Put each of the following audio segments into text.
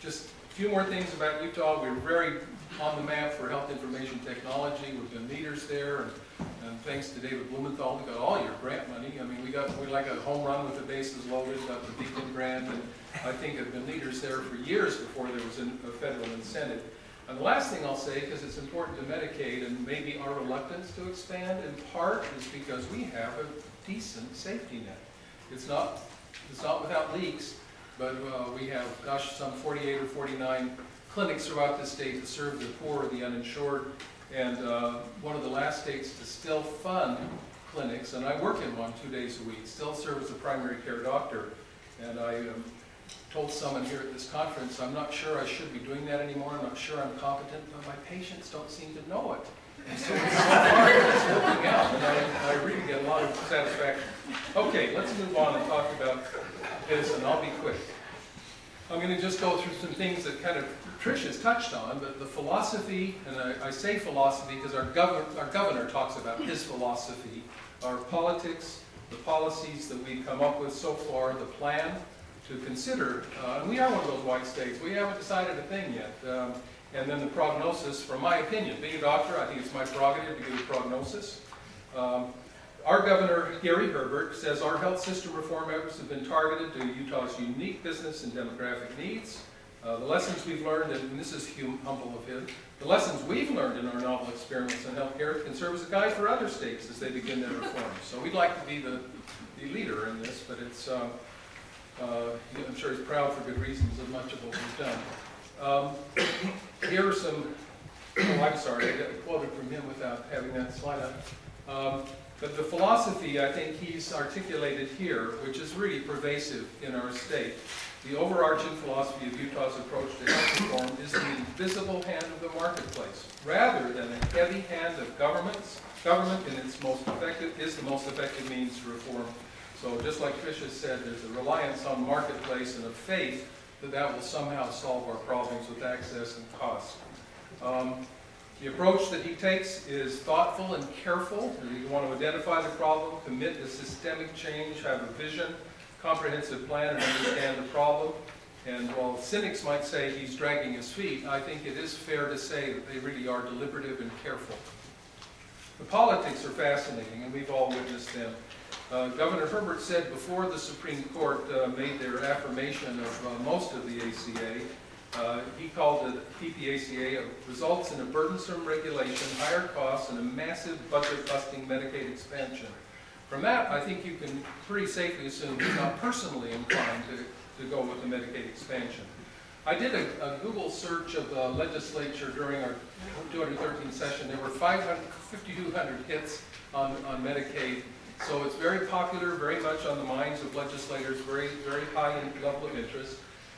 just a few more things about Utah. We're very on the map for health information technology. We've been leaders there, and thanks to David Blumenthal, we got all your grant money. I mean, we like a home run with the bases loaded, got the Beacon grant, and I think have been leaders there for years before there was a federal incentive. And the last thing I'll say, because it's important to Medicaid, and maybe our reluctance to expand in part is because we have a decent safety net. It's not without leaks, but we have, gosh, some 48 or 49 clinics throughout the state to serve the poor, the uninsured, and one of the last states to still fund clinics, and I work in one 2 days a week, still serve as a primary care doctor. And I told someone here at this conference, I'm not sure I should be doing that anymore, I'm not sure I'm competent, but my patients don't seem to know it. And so far it's working out, and I really get a lot of satisfaction. Okay, let's move on and talk about this, and I'll be quick. I'm going to just go through some things that kind of Trish has touched on, but the philosophy, and I say philosophy because our governor talks about his philosophy, our politics, the policies that we've come up with so far, the plan to consider, and we are one of those white states. We haven't decided a thing yet. And then the prognosis, from my opinion, being a doctor, I think it's my prerogative to give a prognosis. Our governor, Gary Herbert, says our health system reform efforts have been targeted to Utah's unique business and demographic needs. The lessons we've learned, and this is humble of him, the lessons we've learned in our novel experiments in healthcare can serve as a guide for other states as they begin their reforms. So we'd like to be the leader in this, but it's, I'm sure he's proud for good reasons of much of what we've done. Here are some, oh, I'm sorry, I got quoted from him without having that slide up. But the philosophy, I think he's articulated here, which is really pervasive in our state. The overarching philosophy of Utah's approach to health reform is the invisible hand of the marketplace, rather than a heavy hand of government in its most effective, is the most effective means to reform. So just like Tricia said, there's a reliance on marketplace and a faith that will somehow solve our problems with access and cost. The approach that he takes is thoughtful and careful. You want to identify the problem, commit to systemic change, have a vision, comprehensive plan, and understand the problem. And while cynics might say he's dragging his feet, I think it is fair to say that they really are deliberative and careful. The politics are fascinating, and we've all witnessed them. Governor Herbert said before the Supreme Court made their affirmation of most of the ACA, he called the PPACA results in a burdensome regulation, higher costs, and a massive budget-busting Medicaid expansion. From that, I think you can pretty safely assume he's not personally inclined to go with the Medicaid expansion. I did a Google search of the legislature during our 213 session. There were 5,200 hits on Medicaid. So it's very popular, very much on the minds of legislators, very, very high level of interest.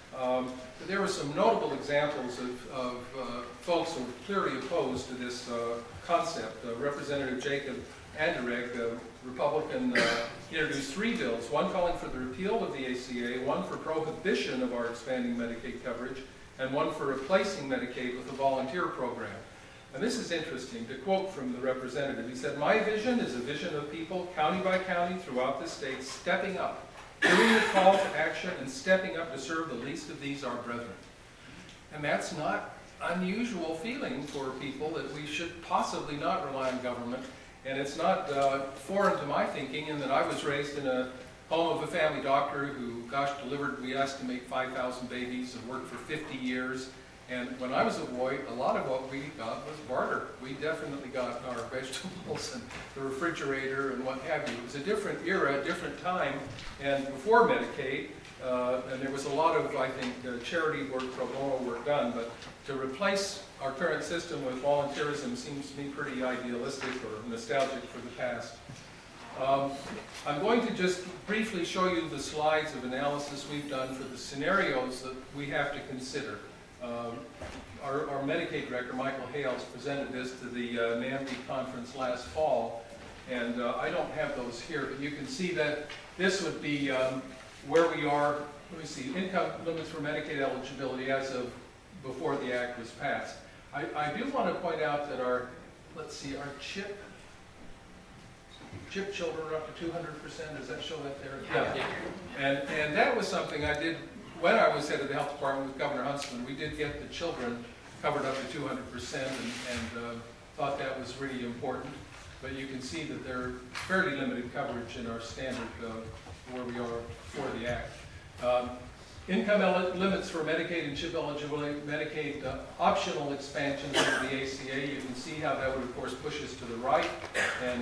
But there were some notable examples of folks who were clearly opposed to this concept. Representative Jacob Anderegg, a Republican, introduced 3 bills, one calling for the repeal of the ACA, one for prohibition of our expanding Medicaid coverage, and one for replacing Medicaid with a volunteer program. And this is interesting, to quote from the representative. He said, "My vision is a vision of people, county by county, throughout the state, stepping up, hearing the call to action, and stepping up to serve the least of these, our brethren." And that's not unusual feeling for people, that we should possibly not rely on government. And it's not foreign to my thinking, in that I was raised in a home of a family doctor who, gosh, delivered, we estimate, 5,000 babies and worked for 50 years. And when I was a boy, a lot of what we got was barter. We definitely got our vegetables and the refrigerator and what have you. It was a different era, a different time, and before Medicaid, and there was a lot of, I think, charity work, pro bono work done, but to replace our current system with volunteerism seems to me pretty idealistic or nostalgic for the past. I'm going to just briefly show you the slides of analysis we've done for the scenarios that we have to consider. Our Medicaid director, Michael Hales, presented this to the NAMD conference last fall, and I don't have those here, but you can see that this would be where we are. Let me see, income limits for Medicaid eligibility as of before the act was passed. I do want to point out that our, let's see, our CHIP children are up to 200%. Does that show that there? Yeah. And that was something I did when I was head of the health department with Governor Huntsman, we did get the children covered up to 200% and thought that was really important. But you can see that there are fairly limited coverage in our standard where we are for the Act. Income limits for Medicaid and CHIP eligibility, Medicaid optional expansions of the ACA. You can see how that would, of course, push us to the right. And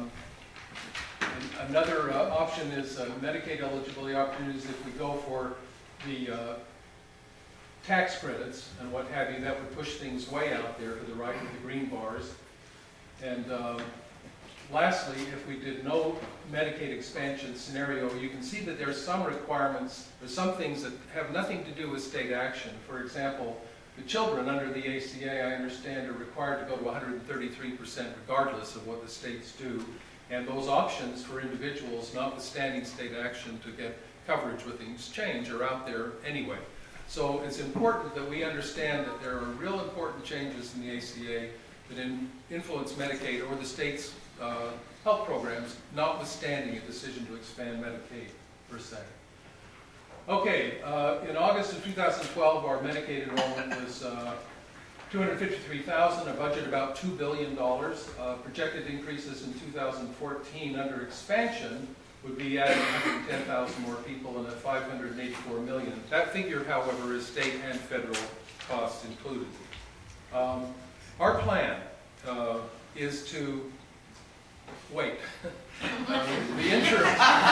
another option is Medicaid eligibility opportunities. If we go for the tax credits and what have you, that would push things way out there to the right with the green bars. And lastly, if we did no Medicaid expansion scenario, you can see that there are some requirements, there's some things that have nothing to do with state action. For example, the children under the ACA, I understand, are required to go to 133% regardless of what the states do. And those options for individuals, notwithstanding state action to get coverage with the exchange, are out there anyway. So it's important that we understand that there are real important changes in the ACA that influence Medicaid or the state's health programs, notwithstanding a decision to expand Medicaid per se. Okay, in August of 2012, our Medicaid enrollment was 253,000, a budget about $2 billion. Projected increases in 2014 under expansion would be adding 110,000 more people and at $584 million. That figure, however, is state and federal costs included. Our plan is to wait. The interim,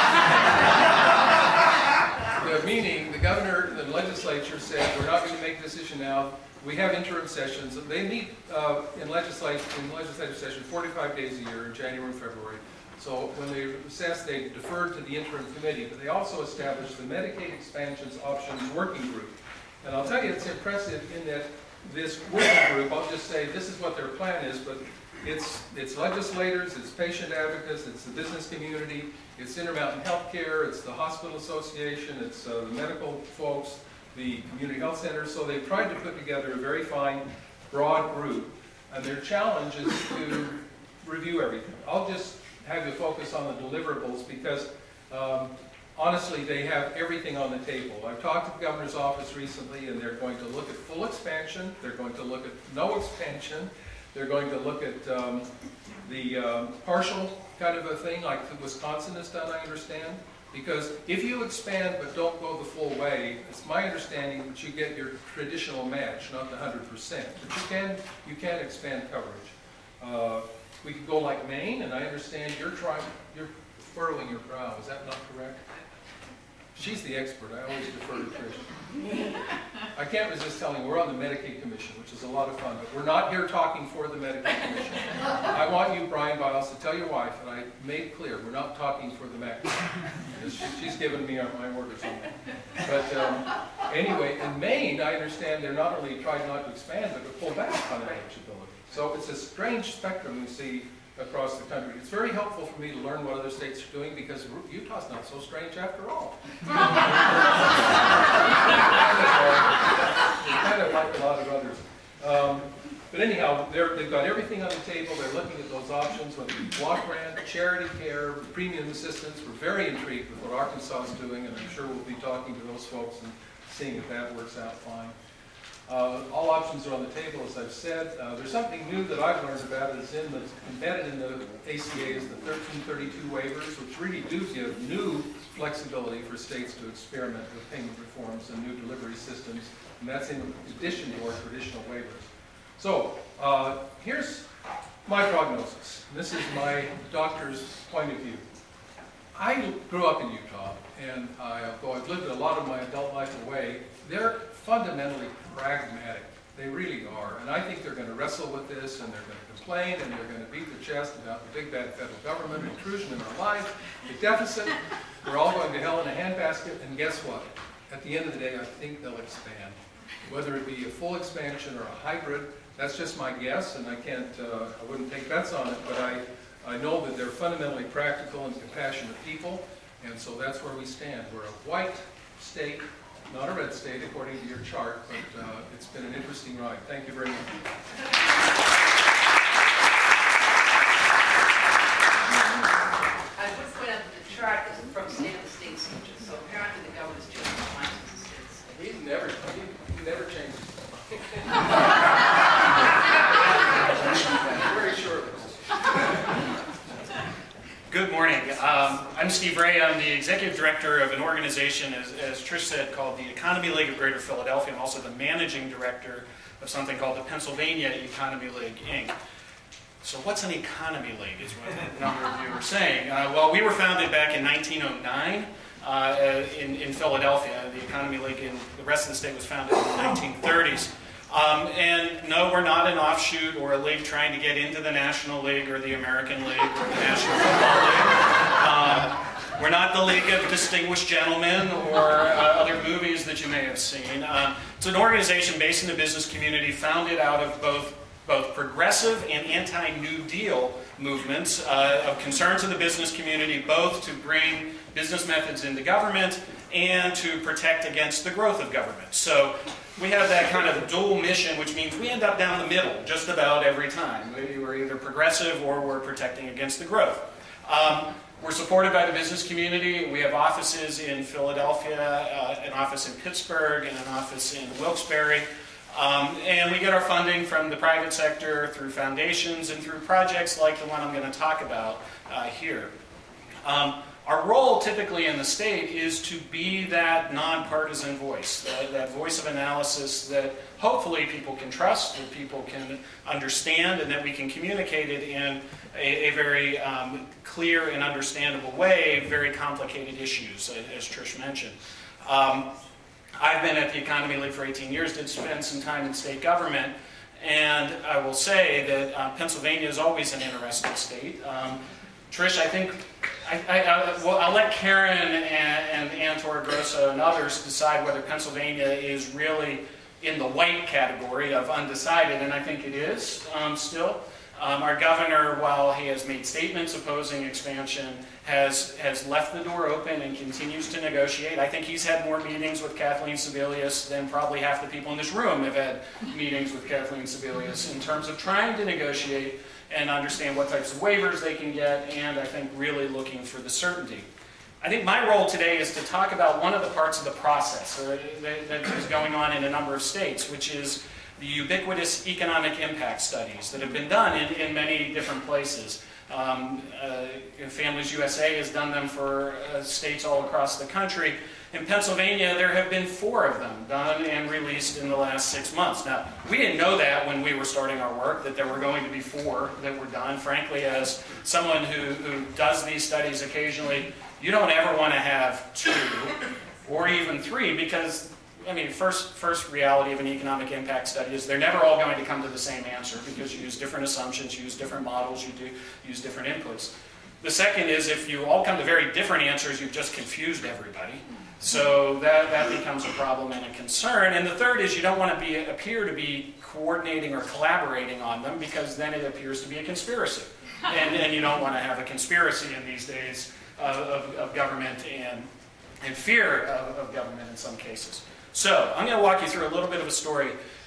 meaning the governor and the legislature said we're not going to make a decision now. We have interim sessions. They meet in legislative session 45 days a year in January and February. So when they assessed, they deferred to the interim committee, but they also established the Medicaid Expansions Options Working Group. And I'll tell you, it's impressive in that this working group, I'll just say this is what their plan is, but it's legislators, it's patient advocates, it's the business community, it's Intermountain Healthcare, it's the hospital association, it's the medical folks, the community health centers. So they've tried to put together a very fine, broad group, and their challenge is to review everything. I'll just have you focus on the deliverables because honestly, they have everything on the table. I've talked to the governor's office recently, and they're going to look at full expansion. They're going to look at no expansion. They're going to look at the partial kind of a thing, like Wisconsin has done, I understand. Because if you expand but don't go the full way, it's my understanding that you get your traditional match, not the 100%. But you can expand coverage. We could go like Maine, and I understand you're furrowing your brow. Is that not correct? She's the expert. I always defer to Trish. I can't resist telling you, we're on the Medicaid Commission, which is a lot of fun, but we're not here talking for the Medicaid Commission. I want you, Brian Biles, to tell your wife, and I made it clear, we're not talking for the MAC. She's given me my orders on that. But anyway, in Maine, I understand they're not only trying not to expand, but to pull back on eligibility. So it's a strange spectrum we see across the country. It's very helpful for me to learn what other states are doing because Utah's not so strange after all. We're kind of like a lot of others. But anyhow, they've got everything on the table. They're looking at those options, whether it's block grant, charity care, premium assistance. We're very intrigued with what Arkansas is doing, and I'm sure we'll be talking to those folks and seeing if that works out fine. All options are on the table, as I've said. There's something new that I've learned about. It's embedded in the ACA is the 1332 waivers, which really do give new flexibility for states to experiment with payment reforms and new delivery systems, and that's in addition to our traditional waivers. So here's my prognosis. This is my doctor's point of view. I grew up in Utah, and though I've lived a lot of my adult life away, they're fundamentally pragmatic. They really are. And I think they're going to wrestle with this, and they're going to complain, and they're going to beat their chest about the big bad federal government, intrusion in our lives, the deficit. We're all going to hell in a handbasket, and guess what? At the end of the day, I think they'll expand. Whether it be a full expansion or a hybrid, that's just my guess, and I wouldn't take bets on it, but I know that they're fundamentally practical and compassionate people, and so that's where we stand. We're a white state, not a red state, according to your chart, but it's been an interesting ride. Thank you very much. I would point out that the chart is from state of the state speeches, so apparently the governor's just licenses. he never changes. Very short. Good morning. I'm Steve Ray. I'm the executive director of an organization, as Trish said, called the Economy League of Greater Philadelphia. I'm also the managing director of something called the Pennsylvania Economy League, Inc. So what's an economy league, is what a number of you are saying. Well, we were founded back in 1909 in Philadelphia. The Economy League in the rest of the state was founded in the 1930s. And no, we're not an offshoot or a league trying to get into the National League or the American League or the National Football League. We're not the League of Distinguished Gentlemen or other movies that you may have seen. It's an organization based in the business community, founded out of both progressive and anti-New Deal movements of concern to the business community, both to bring business methods into government and to protect against the growth of government. So we have that kind of dual mission, which means we end up down the middle just about every time. We're either progressive or we're protecting against the growth. We're supported by the business community. We have offices in Philadelphia, an office in Pittsburgh, and an office in Wilkes-Barre. And we get our funding from the private sector through foundations and through projects like the one I'm going to talk about here. Our role typically in the state is to be that nonpartisan voice, that voice of analysis that hopefully people can trust, that people can understand, and that we can communicate it in a very clear and understandable way, very complicated issues, as Trish mentioned. I've been at the Economy League for 18 years, did spend some time in state government, and I will say that Pennsylvania is always an interesting state. Trish, I think, well, I'll let Karen and Ann Torregrossa and others decide whether Pennsylvania is really in the white category of undecided, and I think it is still. Our governor, while he has made statements opposing expansion, has left the door open and continues to negotiate. I think he's had more meetings with Kathleen Sebelius than probably half the people in this room have had meetings with Kathleen Sebelius in terms of trying to negotiate and understand what types of waivers they can get, and I think really looking for the certainty. I think my role today is to talk about one of the parts of the process that is going on in a number of states, which is the ubiquitous economic impact studies that have been done in many different places. Families USA has done them for states all across the country. In Pennsylvania, there have been 4 of them done and released in the last 6 months. Now, we didn't know that when we were starting our work, that there were going to be 4 that were done. Frankly, as someone who does these studies occasionally, you don't ever want to have 2 or even 3 because, I mean, first reality of an economic impact study is they're never all going to come to the same answer because you use different assumptions, you use different models, you use different inputs. The second is if you all come to very different answers, you've just confused everybody. So that becomes a problem and a concern. And the third is you don't want to appear to be coordinating or collaborating on them because then it appears to be a conspiracy. And you don't want to have a conspiracy in these days of government and fear of government in some cases. So I'm going to walk you through a little bit of a story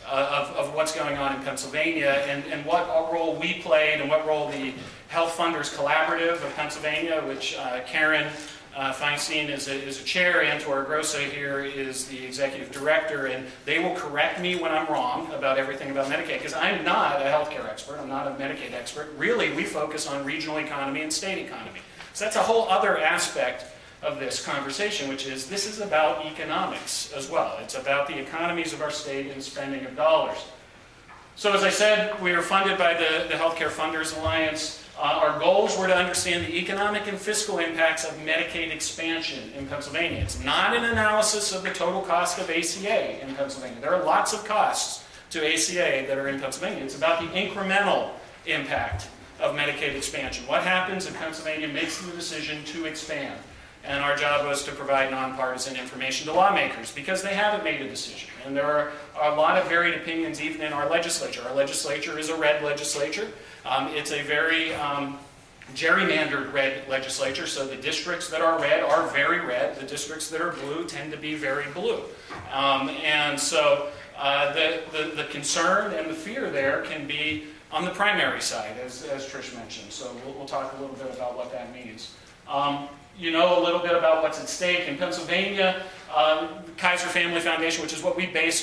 of what's going on in Pennsylvania and what role we played and what role the Health Funders Collaborative of Pennsylvania, which Karen Feinstein is a chair, and Torregrossa here is the executive director, and they will correct me when I'm wrong about everything about Medicaid, because I'm not a healthcare expert, I'm not a Medicaid expert. Really, we focus on regional economy and state economy. So that's a whole other aspect of this conversation, which is this is about economics as well. It's about the economies of our state and spending of dollars. So as I said, we are funded by the Healthcare Funders Alliance. Our goals were to understand the economic and fiscal impacts of Medicaid expansion in Pennsylvania. It's not an analysis of the total cost of ACA in Pennsylvania. There are lots of costs to ACA that are in Pennsylvania. It's about the incremental impact of Medicaid expansion. What happens if Pennsylvania makes the decision to expand? And our job was to provide nonpartisan information to lawmakers because they haven't made a decision. And there are a lot of varied opinions even in our legislature. Our legislature is a red legislature. It's a very gerrymandered red legislature, so the districts that are red are very red. The districts that are blue tend to be very blue. And so the concern and the fear there can be on the primary side, as Trish mentioned. So we'll talk a little bit about what that means. You know a little bit about what's at stake in Pennsylvania. Kaiser Family Foundation, which is what we base